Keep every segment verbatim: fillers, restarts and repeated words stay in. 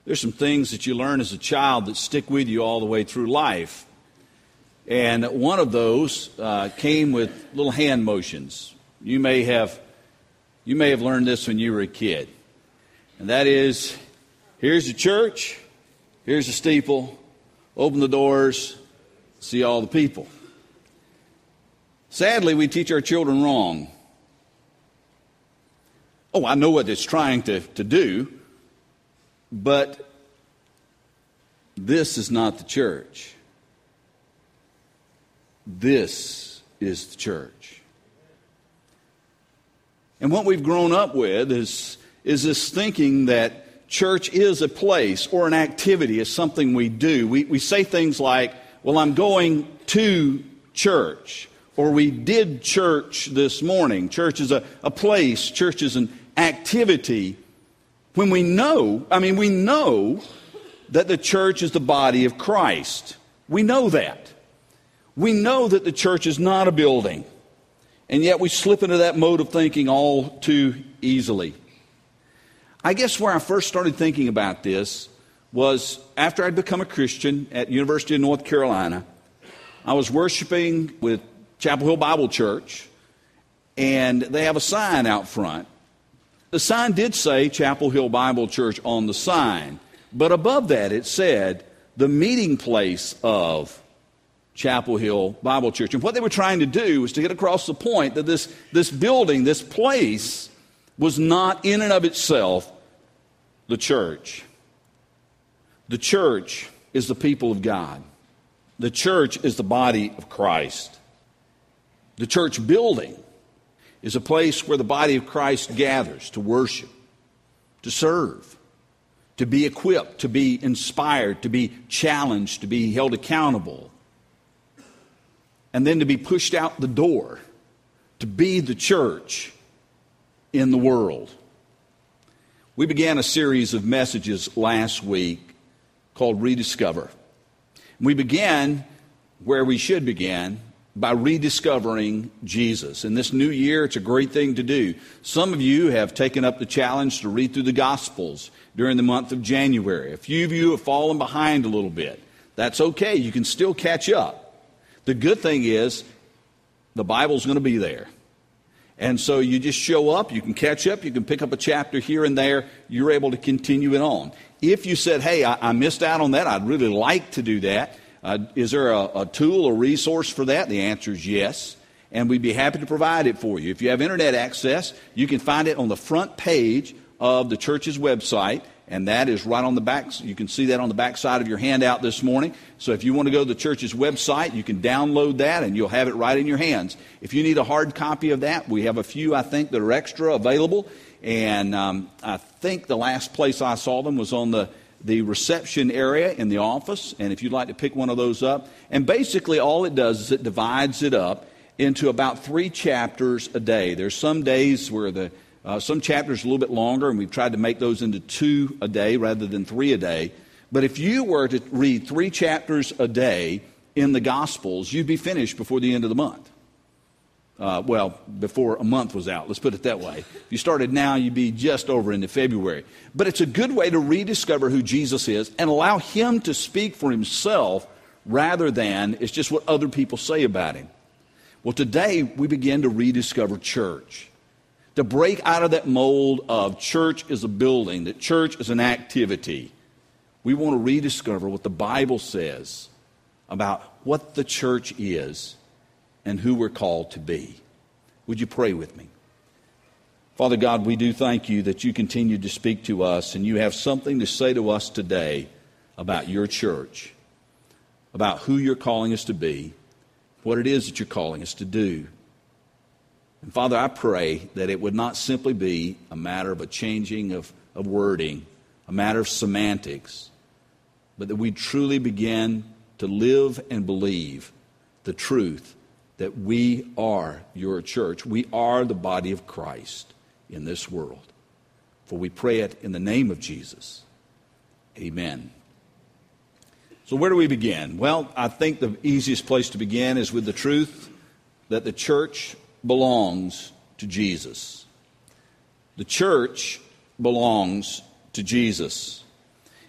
There's some things that you learn as a child that stick with you all the way through life. And one of those uh, came with little hand motions. You may have you may have learned this when you were a kid. And that is, here's the church, here's the steeple, open the doors, see all the people. Sadly, we teach our children wrong. Oh, I know what it's trying to, to do, but this is not the church. This is the church. And what we've grown up with is, is this thinking that church is a place or an activity, is something we do. We, we say things like, well, I'm going to church, or we did church this morning. Church is a, a place, church is an activity, when we know, I mean, we know that the church is the body of Christ. We know that. We know that the church is not a building, and yet we slip into that mode of thinking all too easily. I guess where I first started thinking about this was after I'd become a Christian at University of North Carolina. I was worshiping with Chapel Hill Bible Church, and they have a sign out front. The sign did say Chapel Hill Bible Church on the sign, but above that it said the meeting place of Chapel Hill Bible Church. And what they were trying to do was to get across the point that this, this building, this place, was not in and of itself the church. The church is the people of God. The church is the body of Christ. The church building is a place where the body of Christ gathers to worship, to serve, to be equipped, to be inspired, to be challenged, to be held accountable, and then to be pushed out the door, to be the church in the world. We began a series of messages last week called Rediscover. We began where we should begin, by rediscovering Jesus. In this new year, it's a great thing to do. Some of you have taken up the challenge to read through the Gospels during the month of January. A few of you have fallen behind a little bit. That's okay. You can still catch up. The good thing is the Bible's going to be there. And so you just show up, you can catch up, you can pick up a chapter here and there, you're able to continue it on. If you said, hey, I, I missed out on that, I'd really like to do that, Uh, is there a, a tool or resource for that? The answer is yes, and we'd be happy to provide it for you. If you have internet access, you can find it on the front page of the church's website, and that is right on the back. You can see that on the back side of your handout this morning. So if you want to go to the church's website, you can download that, and you'll have it right in your hands. If you need a hard copy of that, we have a few, I think, that are extra available, and um, I think the last place I saw them was on the the reception area in the office, and if you'd like to pick one of those up. And basically all it does is it divides it up into about three chapters a day. There's some days where the uh, some chapters are a little bit longer, and we've tried to make those into two a day rather than three a day. But if you were to read three chapters a day in the Gospels, you'd be finished before the end of the month. Uh, well, before a month was out, let's put it that way. If you started now, you'd be just over into February. But it's a good way to rediscover who Jesus is and allow Him to speak for Himself rather than it's just what other people say about Him. Well, today we begin to rediscover church. To break out of that mold of church is a building, that church is an activity. We want to rediscover what the Bible says about what the church is and who we're called to be. Would you pray with me? Father God, we do thank you that you continue to speak to us, and you have something to say to us today about your church, about who you're calling us to be, what it is that you're calling us to do. And Father, I pray that it would not simply be a matter of a changing of, of wording, a matter of semantics, but that we truly begin to live and believe the truth that we are your church. We are the body of Christ in this world. For we pray it in the name of Jesus. Amen. So where do we begin? Well, I think the easiest place to begin is with the truth that the church belongs to Jesus. The church belongs to Jesus.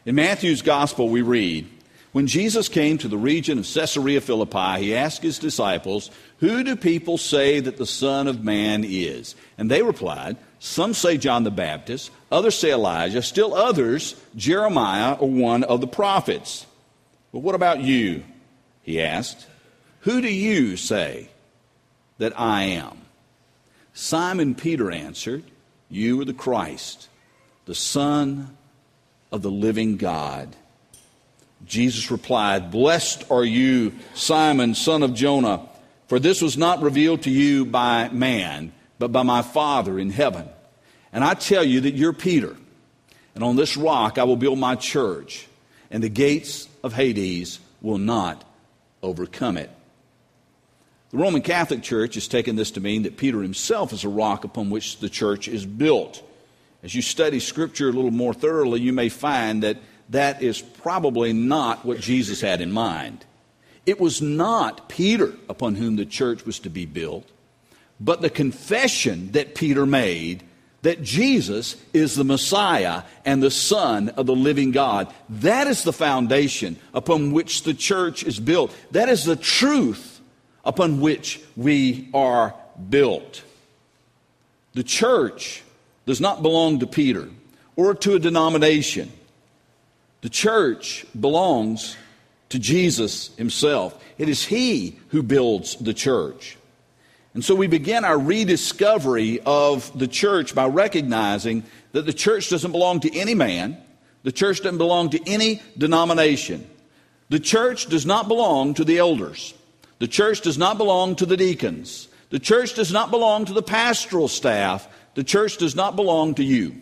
In Matthew's gospel we read, when Jesus came to the region of Caesarea Philippi, he asked his disciples, who do people say that the Son of Man is? And they replied, some say John the Baptist, others say Elijah, still others Jeremiah or one of the prophets. But what about you? He asked. Who do you say that I am? Simon Peter answered, you are the Christ, the Son of the living God. Jesus replied, blessed are you, Simon, son of Jonah, for this was not revealed to you by man, but by my Father in heaven. And I tell you that you're Peter, and on this rock I will build my church, and the gates of Hades will not overcome it. The Roman Catholic Church has taken this to mean that Peter himself is a rock upon which the church is built. As you study Scripture a little more thoroughly, you may find that that is probably not what Jesus had in mind. It was not Peter upon whom the church was to be built, but the confession that Peter made that Jesus is the Messiah and the Son of the living God. That is the foundation upon which the church is built. That is the truth upon which we are built. The church does not belong to Peter or to a denomination. The church belongs to Jesus himself. It is he who builds the church. And so we begin our rediscovery of the church by recognizing that the church doesn't belong to any man. The church doesn't belong to any denomination. The church does not belong to the elders. The church does not belong to the deacons. The church does not belong to the pastoral staff. The church does not belong to you.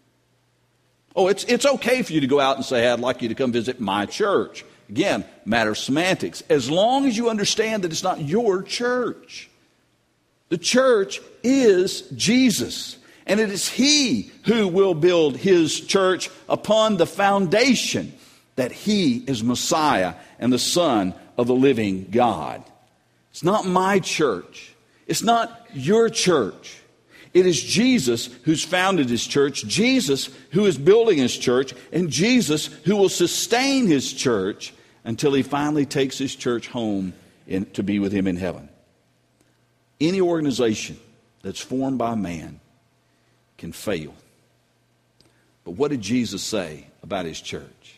Oh, it's it's okay for you to go out and say, I'd like you to come visit my church. Again, matter of semantics. As long as you understand that it's not your church. The church is Jesus. And it is he who will build his church upon the foundation that he is Messiah and the Son of the living God. It's not my church. It's not your church. It is Jesus who's founded his church, Jesus who is building his church, and Jesus who will sustain his church until he finally takes his church home in, to be with him in heaven. Any organization that's formed by man can fail. But what did Jesus say about his church?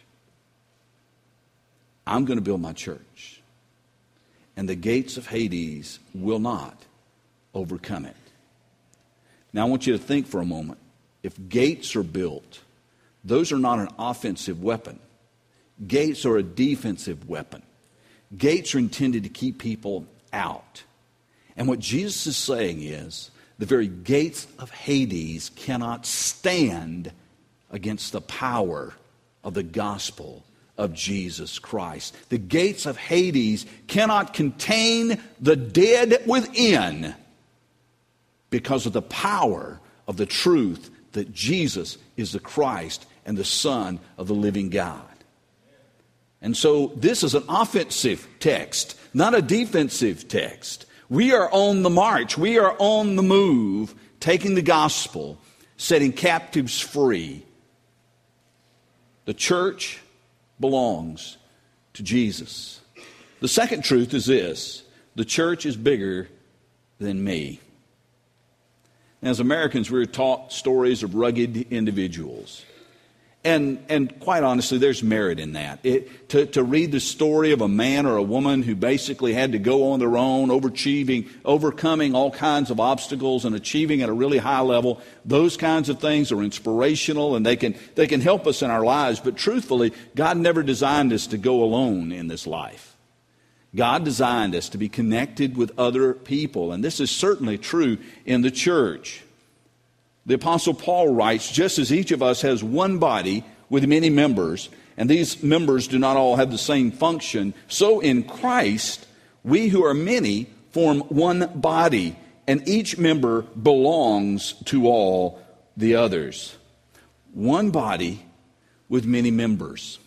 I'm going to build my church, and the gates of Hades will not overcome it. Now, I want you to think for a moment. If gates are built, those are not an offensive weapon. Gates are a defensive weapon. Gates are intended to keep people out. And what Jesus is saying is, the very gates of Hades cannot stand against the power of the gospel of Jesus Christ. The gates of Hades cannot contain the dead within, because of the power of the truth that Jesus is the Christ and the Son of the living God. And so this is an offensive text, not a defensive text. We are on the march. We are on the move, taking the gospel, setting captives free. The church belongs to Jesus. The second truth is this: the church is bigger than me. As Americans, we were taught stories of rugged individuals. And and quite honestly, there's merit in that. It, to, to read the story of a man or a woman who basically had to go on their own, overachieving, overcoming all kinds of obstacles and achieving at a really high level, those kinds of things are inspirational, and they can they can help us in our lives. But truthfully, God never designed us to go alone in this life. God designed us to be connected with other people, and this is certainly true in the church. The Apostle Paul writes, just as each of us has one body with many members, and these members do not all have the same function, so in Christ, we who are many form one body, and each member belongs to all the others. One body with many members.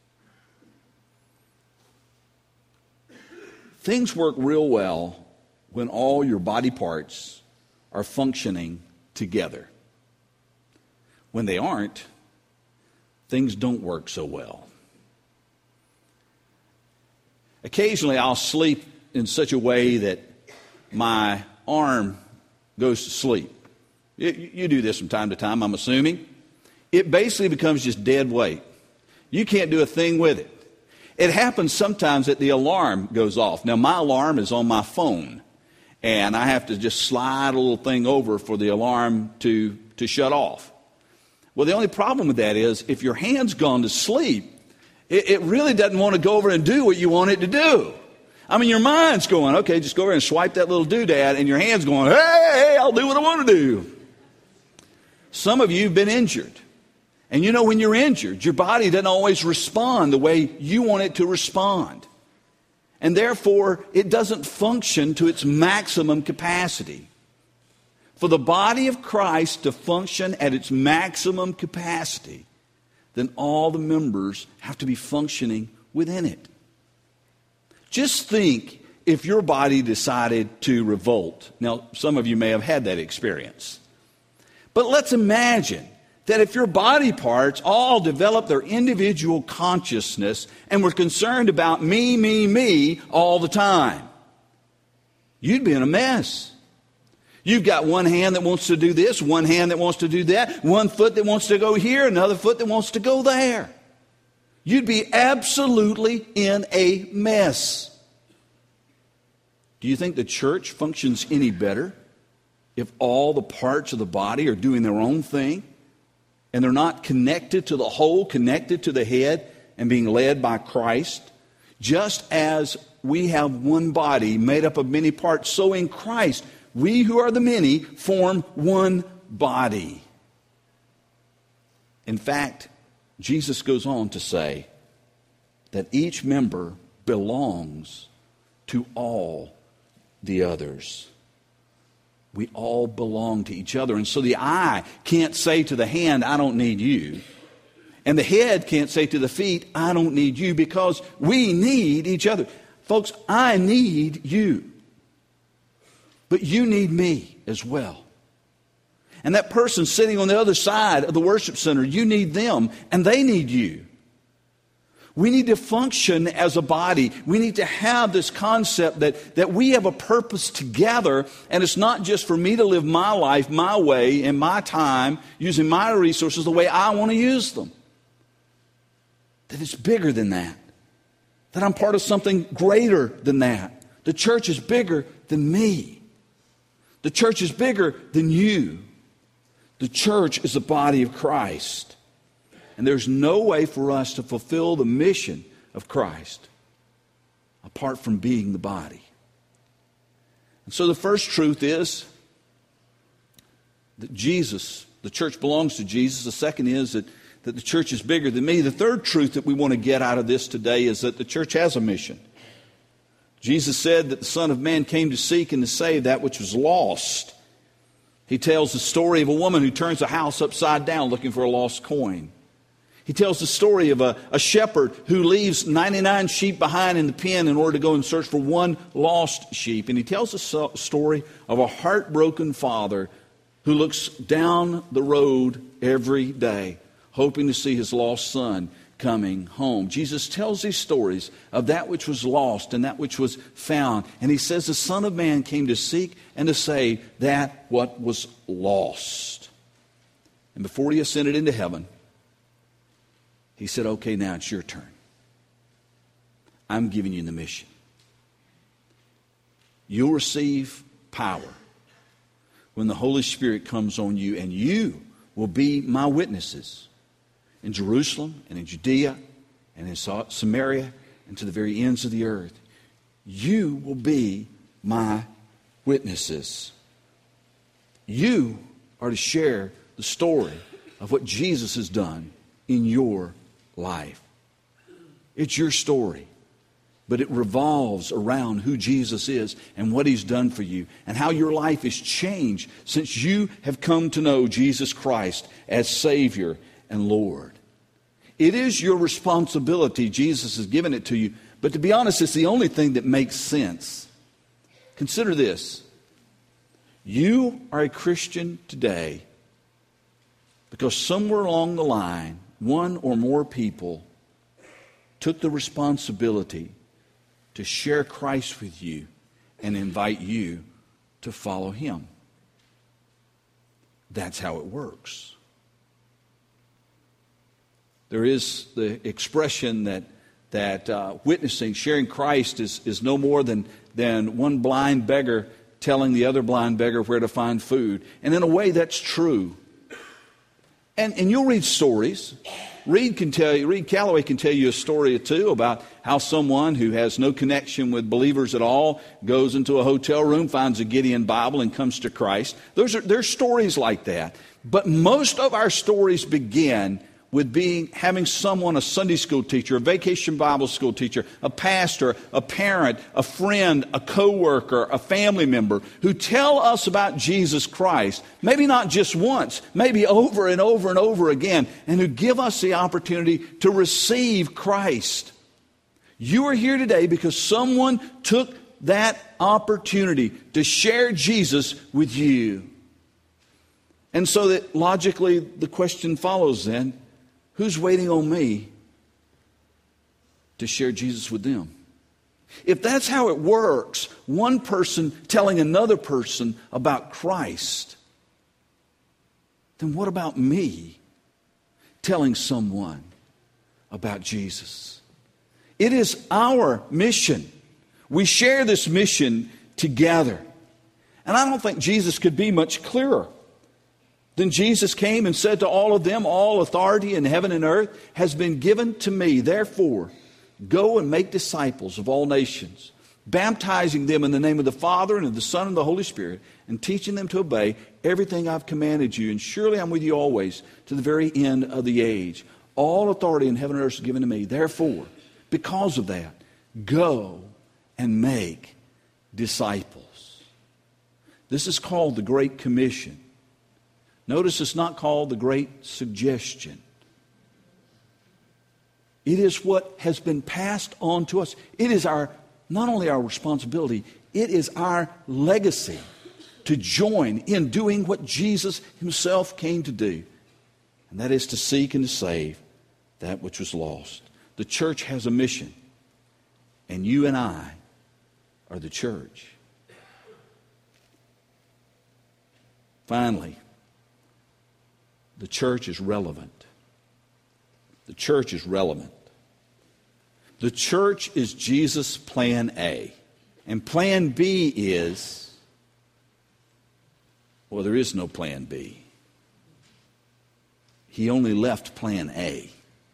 Things work real well when all your body parts are functioning together. When they aren't, things don't work so well. Occasionally I'll sleep in such a way that my arm goes to sleep. You, you do this from time to time, I'm assuming. It basically becomes just dead weight. You can't do a thing with it. It happens sometimes that the alarm goes off. Now, my alarm is on my phone, and I have to just slide a little thing over for the alarm to, to shut off. Well, the only problem with that is if your hand's gone to sleep, it, it really doesn't want to go over and do what you want it to do. I mean, your mind's going, okay, just go over and swipe that little doodad, and your hand's going, hey, hey, I'll do what I want to do. Some of you have been injured. And you know, when you're injured, your body doesn't always respond the way you want it to respond. And therefore, it doesn't function to its maximum capacity. For the body of Christ to function at its maximum capacity, then all the members have to be functioning within it. Just think if your body decided to revolt. Now, some of you may have had that experience. But let's imagine that if your body parts all develop their individual consciousness and were concerned about me, me, me all the time, you'd be in a mess. You've got one hand that wants to do this, one hand that wants to do that, one foot that wants to go here, another foot that wants to go there. You'd be absolutely in a mess. Do you think the church functions any better if all the parts of the body are doing their own thing and they're not connected to the whole, connected to the head and being led by Christ? Just as we have one body made up of many parts, so in Christ, we who are the many form one body. In fact, Jesus goes on to say that each member belongs to all the others. We all belong to each other. And so the eye can't say to the hand, I don't need you. And the head can't say to the feet, I don't need you, because we need each other. Folks, I need you. But you need me as well. And that person sitting on the other side of the worship center, you need them and they need you. We need to function as a body. We need to have this concept that, that we have a purpose together, and it's not just for me to live my life my way in my time, using my resources the way I want to use them. That it's bigger than that. That I'm part of something greater than that. The church is bigger than me. The church is bigger than you. The church is the body of Christ. And there's no way for us to fulfill the mission of Christ apart from being the body. And so the first truth is that Jesus, the church belongs to Jesus. The second is that, that the church is bigger than me. The third truth that we want to get out of this today is that the church has a mission. Jesus said that the Son of Man came to seek and to save that which was lost. He tells the story of a woman who turns a house upside down looking for a lost coin. He tells the story of a, a shepherd who leaves ninety-nine sheep behind in the pen in order to go and search for one lost sheep. And he tells the so- story of a heartbroken father who looks down the road every day, hoping to see his lost son coming home. Jesus tells these stories of that which was lost and that which was found. And he says the Son of Man came to seek and to save that what was lost. And before he ascended into heaven, he said, okay, now it's your turn. I'm giving you the mission. You'll receive power when the Holy Spirit comes on you, and you will be my witnesses in Jerusalem and in Judea and in Samaria and to the very ends of the earth. You will be my witnesses. You are to share the story of what Jesus has done in your life. It's your story, but it revolves around who Jesus is and what he's done for you and how your life is changed since you have come to know Jesus Christ as Savior and Lord. It is your responsibility. Jesus has given it to you, but to be honest, it's the only thing that makes sense. Consider this. You are a Christian today because somewhere along the line one or more people took the responsibility to share Christ with you and invite you to follow Him. That's how it works. There is the expression that that uh, witnessing, sharing Christ is, is no more than, than one blind beggar telling the other blind beggar where to find food. And in a way, that's true. And, and you'll read stories. Reed can tell you, Reed Calloway can tell you a story or two about how someone who has no connection with believers at all goes into a hotel room, finds a Gideon Bible, and comes to Christ. Those are there's stories like that. But most of our stories begin with being having someone, a Sunday school teacher, a vacation Bible school teacher, a pastor, a parent, a friend, a coworker, a family member who tell us about Jesus Christ, maybe not just once, maybe over and over and over again, and who give us the opportunity to receive Christ. You are here today because someone took that opportunity to share Jesus with you. And so that logically the question follows then, who's waiting on me to share Jesus with them? If that's how it works, one person telling another person about Christ, then what about me telling someone about Jesus? It is our mission. We share this mission together. And I don't think Jesus could be much clearer. Then Jesus came and said to all of them, all authority in heaven and earth has been given to me. Therefore, go and make disciples of all nations, baptizing them in the name of the Father and of the Son and the Holy Spirit, and teaching them to obey everything I've commanded you. And surely I'm with you always to the very end of the age. All authority in heaven and earth is given to me. Therefore, because of that, go and make disciples. This is called the Great Commission. Notice it's not called the Great Suggestion. It is what has been passed on to us. It is our, not only our responsibility, it is our legacy to join in doing what Jesus Himself came to do. And that is to seek and to save that which was lost. The church has a mission. And you and I are the church. Finally, the church is relevant. The church is relevant. The church is Jesus' plan A. And plan B is, well, there is no plan B. He only left plan A.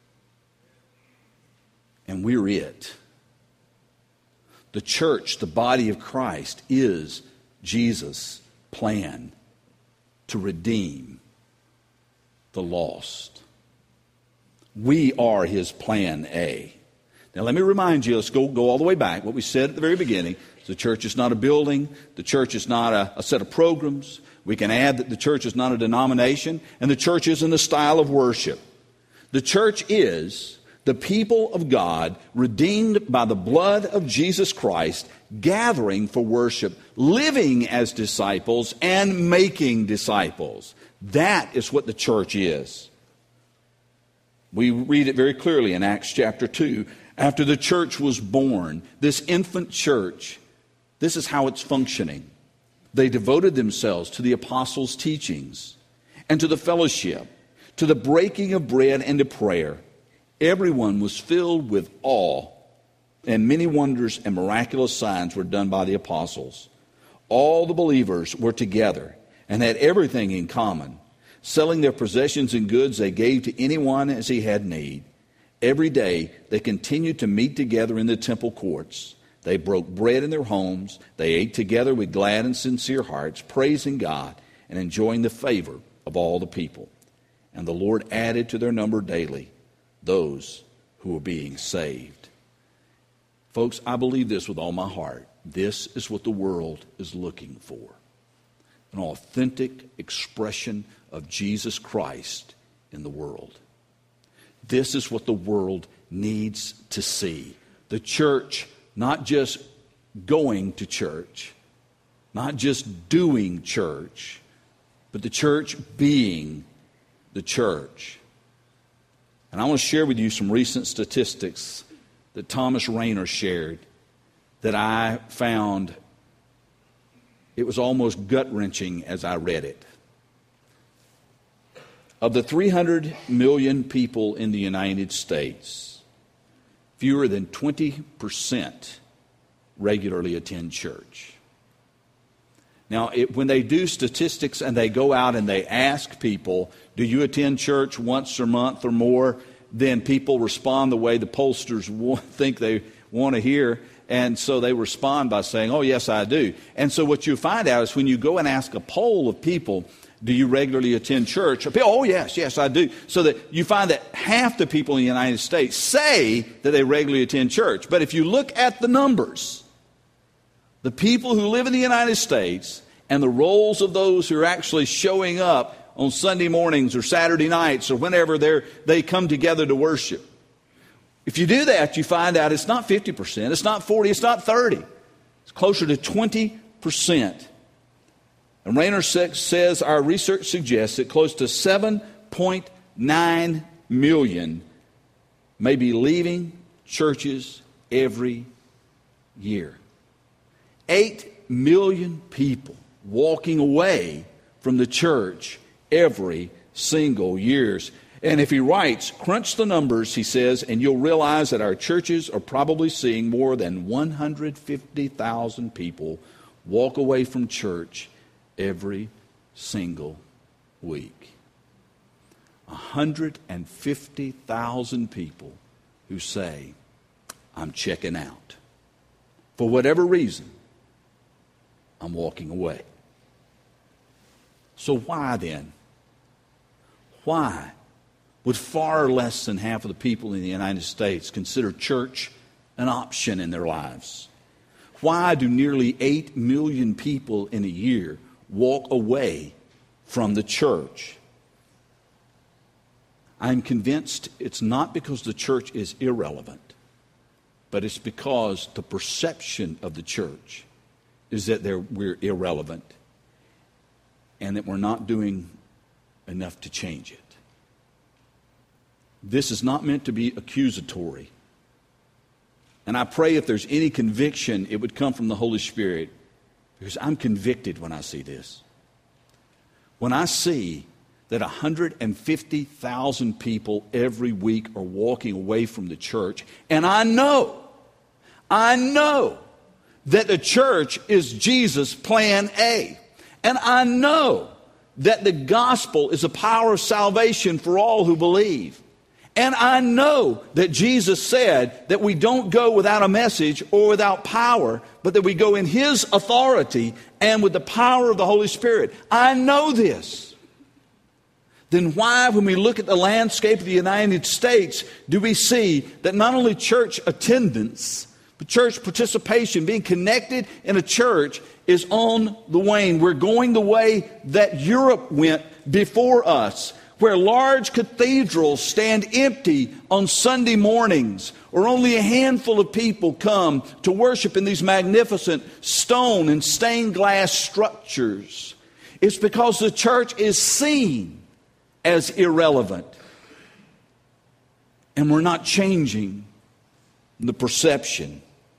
And we're it. The church, the body of Christ, is Jesus' plan to redeem the lost. We are His plan A. Now let me remind you, let's go, go all the way back. What we said at the very beginning, the church is not a building. The church is not a, a set of programs. We can add that the church is not a denomination. And the church isn't a style of worship. The church is the people of God, redeemed by the blood of Jesus Christ, gathering for worship, living as disciples, and making disciples. That is what the church is. We read it very clearly in Acts chapter two. After the church was born, this infant church, this is how it's functioning. They devoted themselves to the apostles' teachings and to the fellowship, to the breaking of bread and to prayer. Everyone was filled with awe, and many wonders and miraculous signs were done by the apostles. All the believers were together and had everything in common. Selling their possessions and goods, they gave to anyone as he had need. Every day they continued to meet together in the temple courts. They broke bread in their homes. They ate together with glad and sincere hearts, praising God and enjoying the favor of all the people. And the Lord added to their number daily those who were being saved. Folks, I believe this with all my heart. This is what the world is looking for. An authentic expression of Jesus Christ in the world. This is what the world needs to see. The church not just going to church, not just doing church, but the church being the church. And I want to share with you some recent statistics that Thomas Rainer shared that I found it was almost gut-wrenching as I read it. Of the three hundred million people in the United States, fewer than twenty percent regularly attend church. Now, it, when they do statistics and they go out and they ask people, do you attend church once a month or more? Then people respond the way the pollsters w- think they want to hear. And so they respond by saying, oh, yes, I do. And so what you find out is when you go and ask a poll of people, do you regularly attend church? Oh, yes, yes, I do. So that you find that half the people in the United States say that they regularly attend church. But if you look at the numbers, the people who live in the United States and the roles of those who are actually showing up on Sunday mornings or Saturday nights or whenever they're, they come together to worship, if you do that, you find out it's not fifty percent, it's not forty, it's not thirty. It's closer to twenty percent. And Rainer says our research suggests that close to seven point nine million may be leaving churches every year. eight million people walking away from the church every single year. And if he writes, crunch the numbers, he says, and you'll realize that our churches are probably seeing more than one hundred fifty thousand people walk away from church every single week. one hundred fifty thousand people who say, I'm checking out. For whatever reason, I'm walking away. So why then? Why would far less than half of the people in the United States consider church an option in their lives? Why do nearly eight million people in a year walk away from the church? I'm convinced it's not because the church is irrelevant, but it's because the perception of the church is that we're irrelevant and that we're not doing enough to change it. This is not meant to be accusatory. And I pray if there's any conviction, it would come from the Holy Spirit, because I'm convicted when I see this. When I see that one hundred fifty thousand people every week are walking away from the church, and I know, I know that the church is Jesus' plan A. And I know that the gospel is a power of salvation for all who believe. And I know that Jesus said that we don't go without a message or without power, but that we go in His authority and with the power of the Holy Spirit. I know this. Then why, when we look at the landscape of the United States, do we see that not only church attendance, but church participation, being connected in a church, is on the wane? We're going the way that Europe went before us, where large cathedrals stand empty on Sunday mornings, or only a handful of people come to worship in these magnificent stone and stained glass structures. It's because the church is seen as irrelevant, and we're not changing the perception.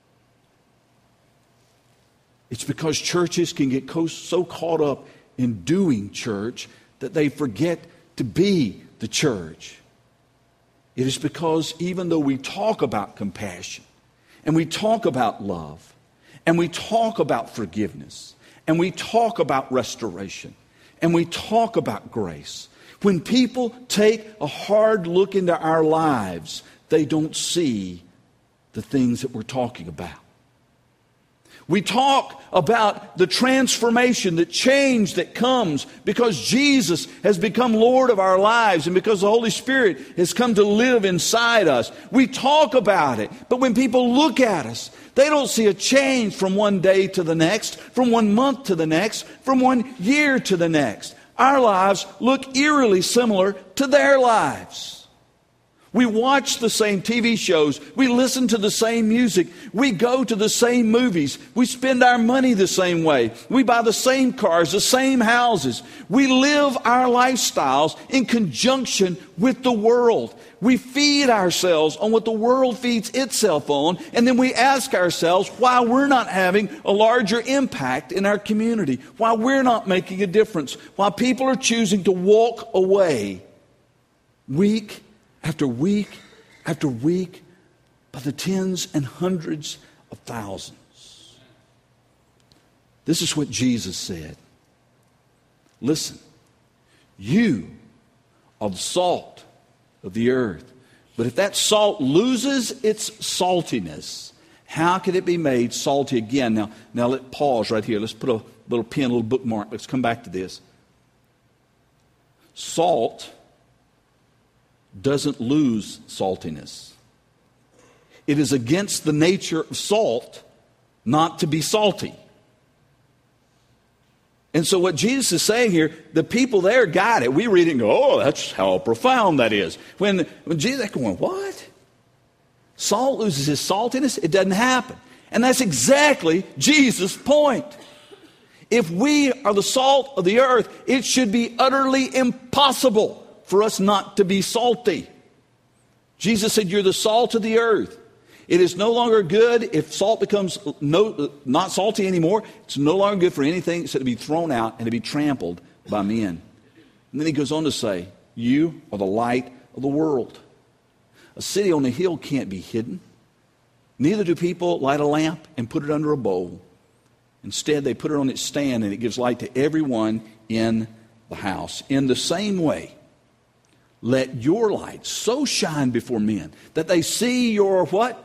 It's because churches can get so caught up in doing church that they forget to be the church. It is because even though we talk about compassion, and we talk about love, and we talk about forgiveness, and we talk about restoration, and we talk about grace, when people take a hard look into our lives, they don't see the things that we're talking about. We talk about the transformation, the change that comes because Jesus has become Lord of our lives and because the Holy Spirit has come to live inside us. We talk about it, but when people look at us, they don't see a change from one day to the next, from one month to the next, from one year to the next. Our lives look eerily similar to their lives. We watch the same T V shows. We listen to the same music. We go to the same movies. We spend our money the same way. We buy the same cars, the same houses. We live our lifestyles in conjunction with the world. We feed ourselves on what the world feeds itself on, and then we ask ourselves why we're not having a larger impact in our community, why we're not making a difference, why people are choosing to walk away week after week after week by the tens and hundreds of thousands. This is what Jesus said. Listen, you are the salt of the earth. But if that salt loses its saltiness, how can it be made salty again? Now, now let's pause right here. Let's put a little pin, a little bookmark. Let's come back to this. Salt doesn't lose saltiness. It is against the nature of salt not to be salty. And so what Jesus is saying here, the people there got it. We read it and go, oh, that's how profound that is. When, when Jesus is going, what? Salt loses its saltiness? It doesn't happen. And that's exactly Jesus' point. If we are the salt of the earth, it should be utterly impossible for us not to be salty. Jesus said, you're the salt of the earth. It is no longer good if salt becomes no, not salty anymore. It's no longer good for anything except to be thrown out and to be trampled by men. And then he goes on to say, you are the light of the world. A city on a hill can't be hidden. Neither do people light a lamp and put it under a bowl. Instead, they put it on its stand and it gives light to everyone in the house. In the same way, let your light so shine before men that they see your what?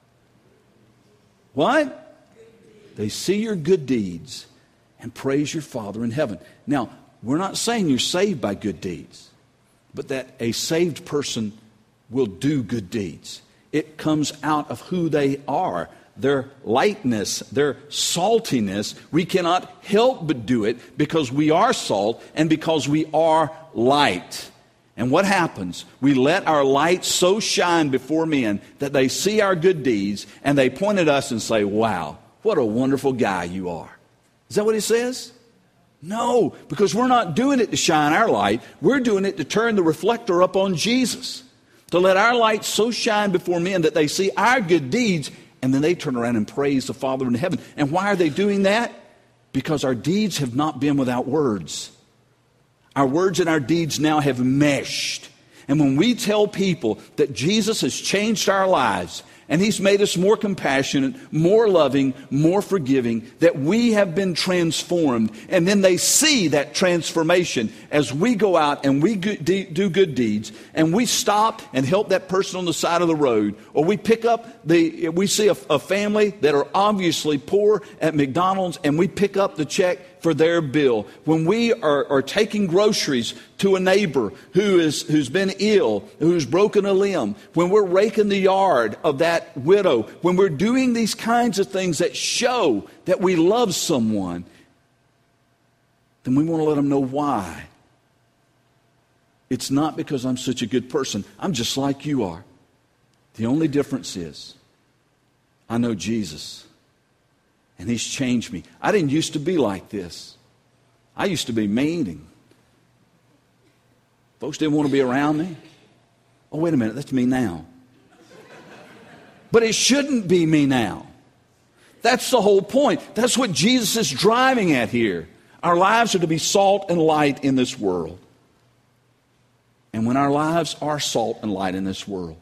What? They see your good deeds and praise your Father in heaven. Now, we're not saying you're saved by good deeds, but that a saved person will do good deeds. It comes out of who they are, their lightness, their saltiness. We cannot help but do it because we are salt and because we are light. And what happens? We let our light so shine before men that they see our good deeds and they point at us and say, wow, what a wonderful guy you are. Is that what he says? No, because we're not doing it to shine our light. We're doing it to turn the reflector up on Jesus. To let our light so shine before men that they see our good deeds and then they turn around and praise the Father in heaven. And why are they doing that? Because our deeds have not been without words. Our words and our deeds now have meshed. And when we tell people that Jesus has changed our lives and He's made us more compassionate, more loving, more forgiving, that we have been transformed, and then they see that transformation as we go out and we do good deeds, and we stop and help that person on the side of the road, or we pick up the, we see a, a family that are obviously poor at McDonald's, and we pick up the check for their bill. When we are, are taking groceries to a neighbor who is who's been ill, who's broken a limb, when we're raking the yard of that widow, when we're doing these kinds of things that show that we love someone, then we want to let them know why. It's not because I'm such a good person. I'm just like you are. The only difference is I know Jesus. And He's changed me. I didn't used to be like this. I used to be mean and folks didn't want to be around me. Oh, wait a minute, that's me now. But it shouldn't be me now. That's the whole point. That's what Jesus is driving at here. Our lives are to be salt and light in this world. And when our lives are salt and light in this world,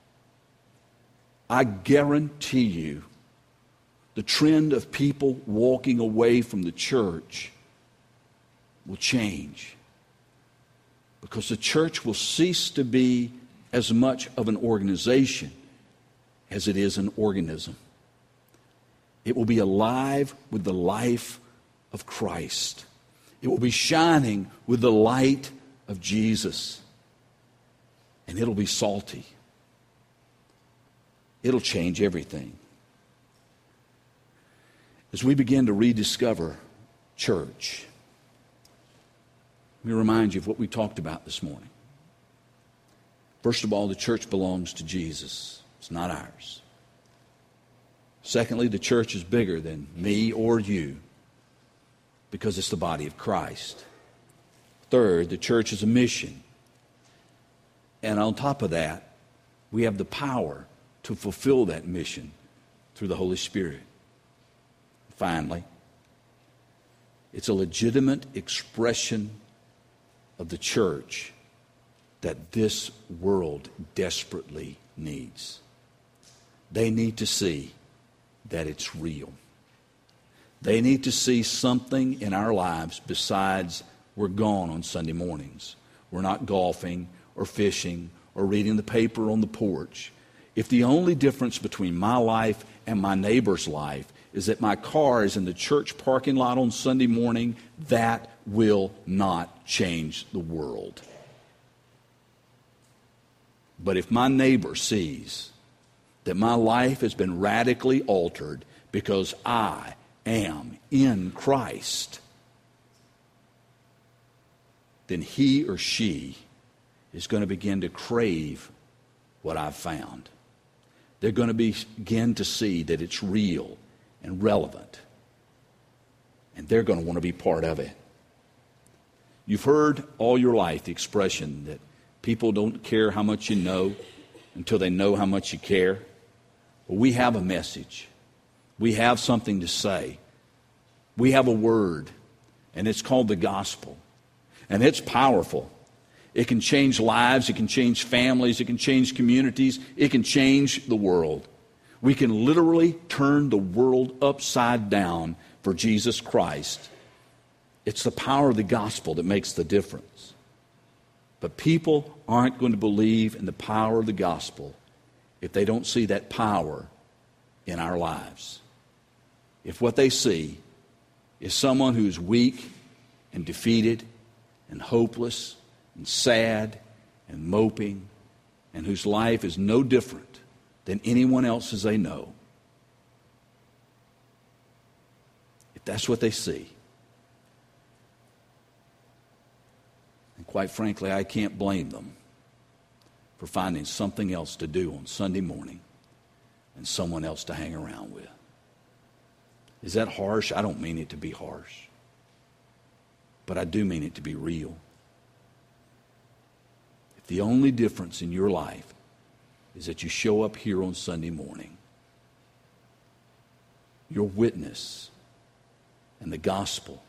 I guarantee you, the trend of people walking away from the church will change. Because the church will cease to be as much of an organization as it is an organism. It will be alive with the life of Christ. It will be shining with the light of Jesus. And it'll be salty. It'll change everything. As we begin to rediscover church, let me remind you of what we talked about this morning. First of all, the church belongs to Jesus. It's not ours. Secondly, the church is bigger than me or you because it's the body of Christ. Third, the church is a mission. And on top of that, we have the power to fulfill that mission through the Holy Spirit. Finally, it's a legitimate expression of the church that this world desperately needs. They need to see that it's real. They need to see something in our lives besides we're gone on Sunday mornings. We're not golfing or fishing or reading the paper on the porch. If the only difference between my life and my neighbor's life is that my car is in the church parking lot on Sunday morning, that will not change the world. But if my neighbor sees that my life has been radically altered because I am in Christ, then he or she is going to begin to crave what I've found. They're going to begin to see that it's real and relevant, and they're going to want to be part of it. You've heard all your life the expression that people don't care how much you know until they know how much you care. Well, we have a message. We have something to say. We have a word, and it's called the gospel. And it's powerful. It can change lives. It can change families. It can change communities. It can change the world. We can literally turn the world upside down for Jesus Christ. It's the power of the gospel that makes the difference. But people aren't going to believe in the power of the gospel if they don't see that power in our lives. If what they see is someone who's weak and defeated and hopeless and sad and moping and whose life is no different than anyone else's they know, if that's what they see, and quite frankly, I can't blame them for finding something else to do on Sunday morning and someone else to hang around with. Is that harsh? I don't mean it to be harsh. But I do mean it to be real. If the only difference in your life is that you show up here on Sunday morning, your witness and the gospel,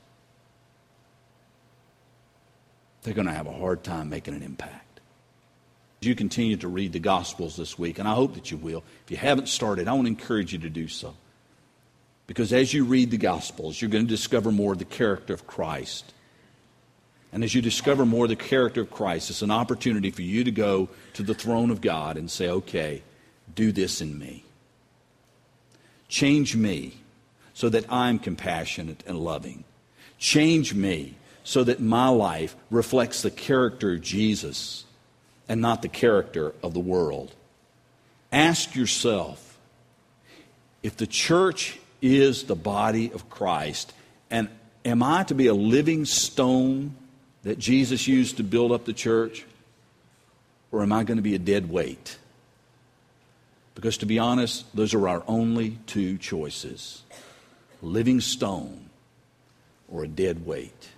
they're going to have a hard time making an impact. You continue to read the Gospels this week, and I hope that you will. If you haven't started, I want to encourage you to do so. Because as you read the Gospels, you're going to discover more of the character of Christ. And as you discover more of the character of Christ, it's an opportunity for you to go to the throne of God and say, okay, do this in me. Change me so that I'm compassionate and loving. Change me so that my life reflects the character of Jesus and not the character of the world. Ask yourself, if the church is the body of Christ, and am I to be a living stone that Jesus used to build up the church? Or am I going to be a dead weight? Because to be honest, those are our only two choices. A living stone or a dead weight.